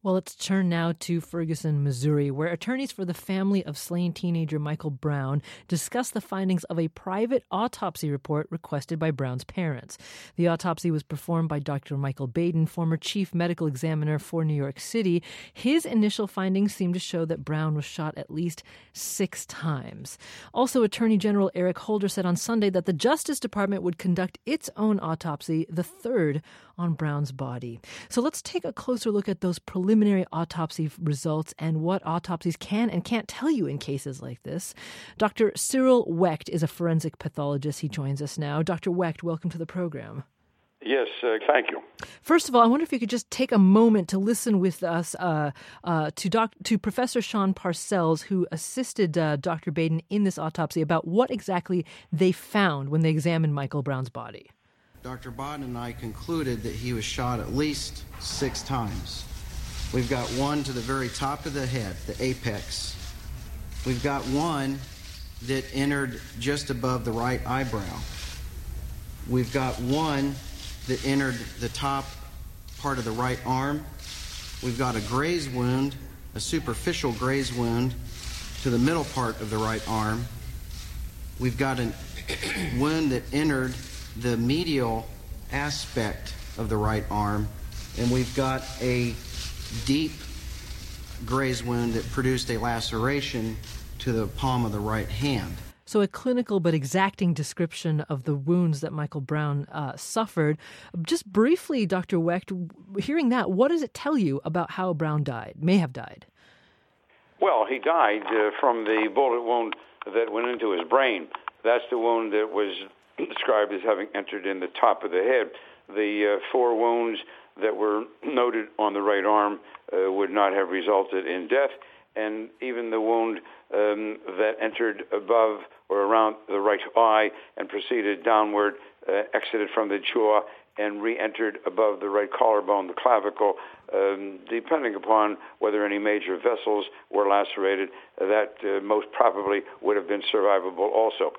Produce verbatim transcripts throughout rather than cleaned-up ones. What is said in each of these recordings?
Well, let's turn now to Ferguson, Missouri, where attorneys for the family of slain teenager Michael Brown discussed the findings of a private autopsy report requested by Brown's parents. The autopsy was performed by Doctor Michael Baden, former chief medical examiner for New York City. His initial findings seem to show that Brown was shot at least six times. Also, Attorney General Eric Holder said on Sunday that the Justice Department would conduct its own autopsy, the third on Brown's body. So let's take a closer look at those preliminary autopsy results and what autopsies can and can't tell you in cases like this. Doctor Cyril Wecht is a forensic pathologist. He joins us now. Doctor Wecht, welcome to the program. Yes, uh, thank you. First of all, I wonder if you could just take a moment to listen with us uh, uh, to doc- to Professor Sean Parcells, who assisted uh, Doctor Baden in this autopsy, about what exactly they found when they examined Michael Brown's body. Doctor Baden and I concluded that he was shot at least six times. We've got one to the very top of the head, the apex. We've got one that entered just above the right eyebrow. We've got one that entered the top part of the right arm. We've got a graze wound, a superficial graze wound to the middle part of the right arm. We've got a wound that entered the medial aspect of the right arm, and we've got a deep graze wound that produced a laceration to the palm of the right hand. So a clinical but exacting description of the wounds that Michael Brown uh, suffered. Just briefly, Doctor Wecht, hearing that, what does it tell you about how Brown died, may have died? Well, he died uh, from the bullet wound that went into his brain. That's the wound that was described as having entered in the top of the head. The uh, four wounds that were noted on the right arm uh, would not have resulted in death, and even the wound um, that entered above or around the right eye and proceeded downward, uh, exited from the jaw and re-entered above the right collarbone, the clavicle, um, depending upon whether any major vessels were lacerated, uh, that uh, most probably would have been survivable also.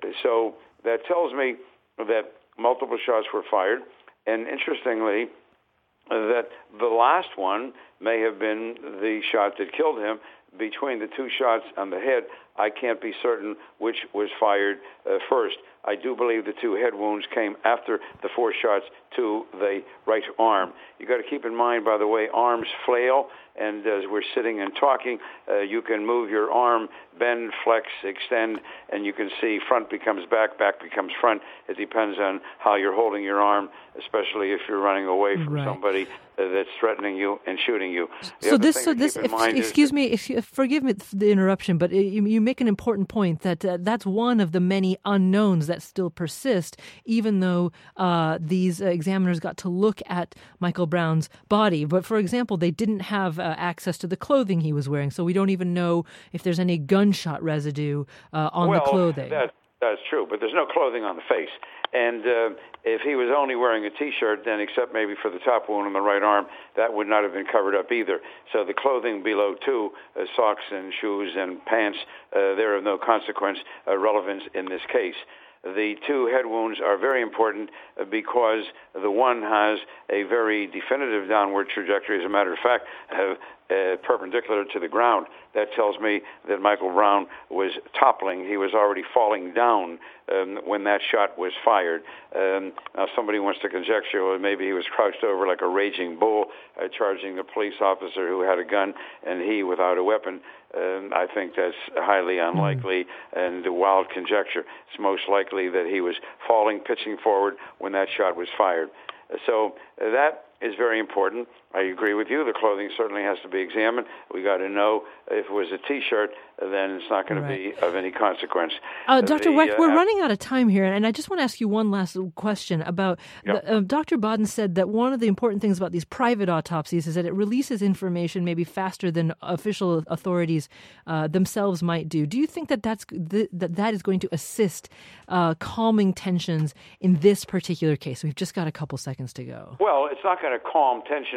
So that tells me that multiple shots were fired, and interestingly, uh, that the last one may have been the shot that killed him. Between the two shots on the head, I can't be certain which was fired uh, first. I do believe the two head wounds came after the four shots to the right arm. You got to keep in mind, by the way, arms flail, and as we're sitting and talking, uh, you can move your arm, bend, flex, extend, and you can see front becomes back, back becomes front. It depends on how you're holding your arm, especially if you're running away from right. somebody uh, that's threatening you and shooting you. The so this, so this, if, excuse me, if you, forgive me the interruption, but you, you make an important point that uh, that's one of the many unknowns that still persist, even though uh, these uh, examiners got to look at Michael Brown's body. But for example, they didn't have uh, access to the clothing he was wearing, so we don't even know if there's any gunshot residue uh, on well, the clothing. That, that's true, but there's no clothing on the face. And uh, if he was only wearing a T-shirt, then except maybe for the top wound on the right arm, that would not have been covered up either. So the clothing below, too, uh, socks and shoes and pants, uh, they're of no consequence, uh, relevance in this case. The two head wounds are very important uh, because the one has a very definitive downward trajectory. As a matter of fact, uh, uh, perpendicular to the ground. That tells me that Michael Brown was toppling. He was already falling down um, when that shot was fired. Um, now, somebody wants to conjecture, well, maybe he was crouched over like a raging bull, uh, charging the police officer who had a gun, and he without a weapon. Um, I think that's highly unlikely and a wild conjecture. It's most likely that he was falling, pitching forward when that shot was fired. So uh, that is very important. I agree with you. The clothing certainly has to be examined. We got to know if it was a T-shirt, then it's not going right. to be of any consequence. Uh, Doctor Wecht, we're uh, running out of time here, and I just want to ask you one last question about. Yep. The, uh, Doctor Baden said that one of the important things about these private autopsies is that it releases information maybe faster than official authorities uh, themselves might do. Do you think that that's th- that that is going to assist uh, calming tensions in this particular case? We've just got a couple seconds to go. Well, it's not going to calm tensions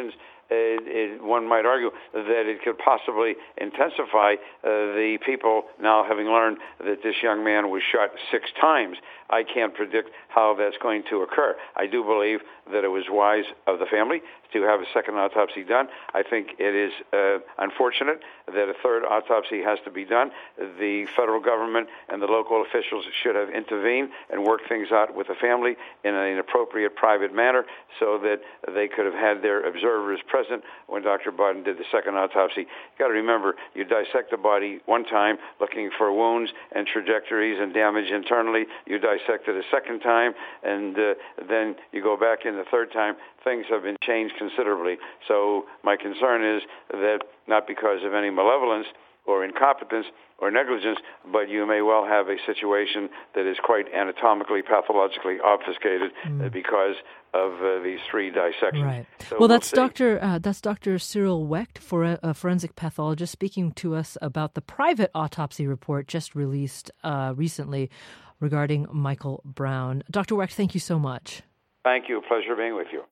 it, it, one might argue that it could possibly intensify uh, the people now having learned that this young man was shot six times. I can't predict how that's going to occur. I do believe that it was wise of the family to have a second autopsy done. I think it is uh, unfortunate that a third autopsy has to be done. The federal government and the local officials should have intervened and worked things out with the family in an appropriate private manner so that they could have had their observers present when Doctor Barton did the second autopsy. You've got to remember, you dissect the body one time looking for wounds and trajectories and damage internally. You dissect it a second time, and uh, then you go back in the third time. Things have been changed considerably. So my concern is that not because of any malevolence or incompetence or negligence, but you may well have a situation that is quite anatomically, pathologically obfuscated mm. because of uh, these three dissections. Right. So well, that's we'll Doctor Uh, that's Doctor Cyril Wecht, for a, a forensic pathologist, speaking to us about the private autopsy report just released uh, recently regarding Michael Brown. Doctor Wecht, thank you so much. Thank you. Pleasure being with you.